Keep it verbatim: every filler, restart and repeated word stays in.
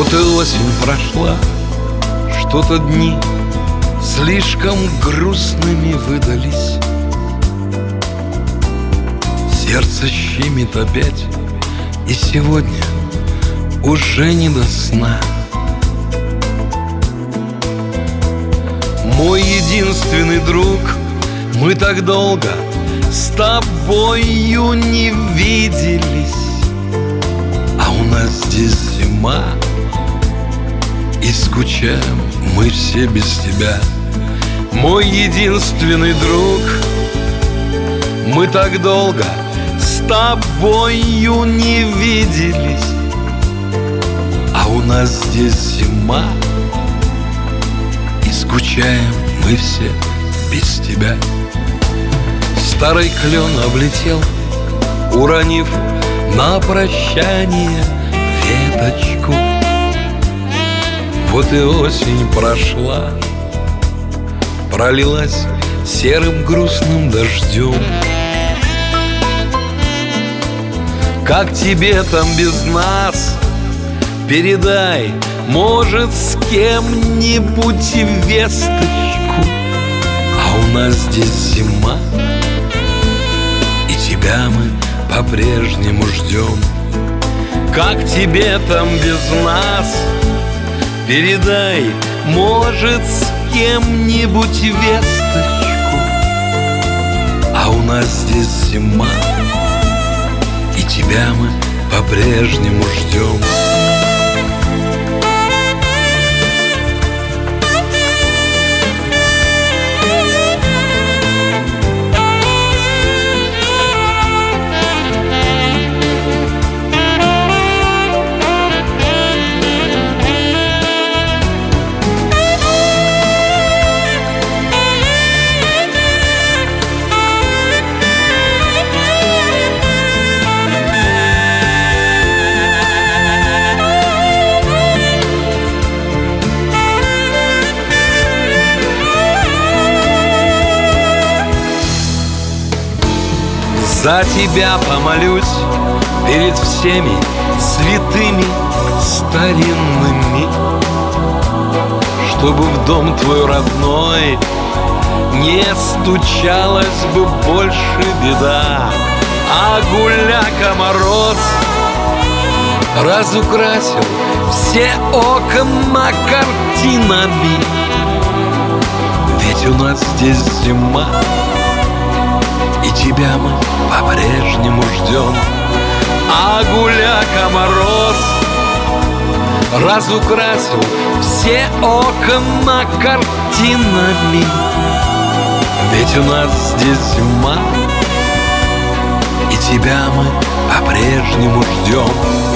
Вот и осень прошла, что-то дни слишком грустными выдались. Сердце щемит опять, и сегодня уже не до сна. Мой единственный друг, мы так долго с тобою не виделись, а у нас здесь зима, и скучаем мы все без тебя. Мой единственный друг, мы так долго с тобою не виделись, а у нас здесь зима, и скучаем мы все без тебя. Старый клен облетел, уронив на прощание веточку. Вот и осень прошла, пролилась серым грустным дождем. Как тебе там без нас? Передай, может, с кем-нибудь весточку. А у нас здесь зима, и тебя мы по-прежнему ждем. Как тебе там без нас? Передай, может, с кем-нибудь весточку. А у нас здесь зима, и тебя мы по-прежнему ждем. За тебя помолюсь перед всеми святыми старинными, чтобы в дом твой родной не стучалась бы больше беда, а гуляка мороз разукрасил все окна картинами. Ведь у нас здесь зима, и тебя мы по-прежнему ждем. А гуляка мороз разукрасил все окна картинами. Ведь у нас здесь зима, и тебя мы по-прежнему ждем.